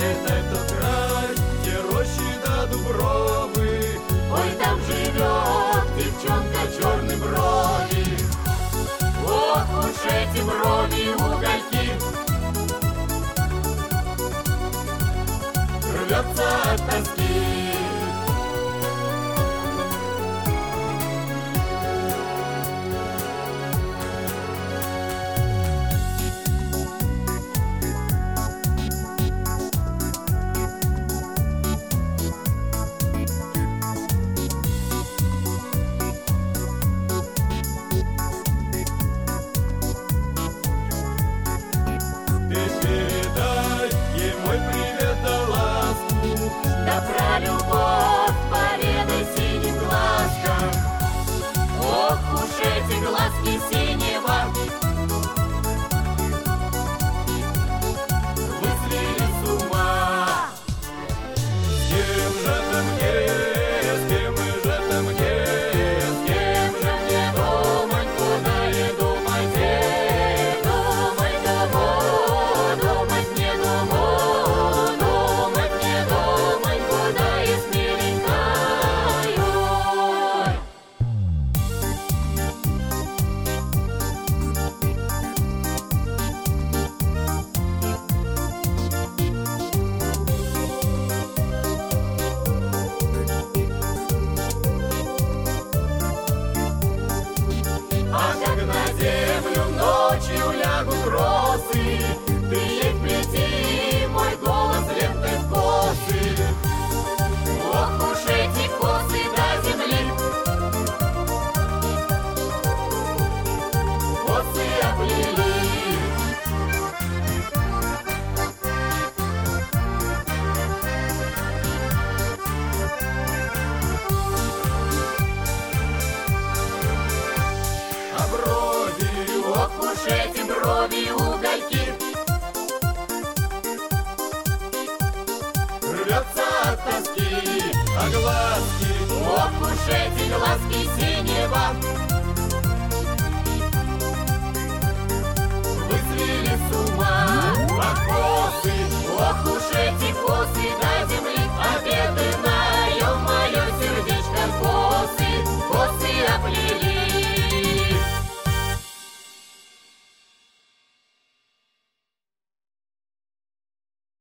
Летай в тот край, где рощи да дубровы. Ой, там живет девчонка черной брови. Ох уж эти брови угольки, рвется от тоски. Да про любовь поведай синим глазкам. Ох уж эти глазки синего, вы свели с ума. С кем же ты мне, с кем же ты мне, С кем же мне думать, куда и думать, думать, думать, думать мне, думать, думать мне, думать, куда и смеленькою. А как на землю ночью лягут росы, ты ей вплети мой голос лентой в косы. Ох уж эти косы до земли, косы оплели. а брови, Ох уж эти брови угольки, рвется от тоски, а глазки, ох уж эти глазки синего, вы свели с ума. а косы, Ох уж эти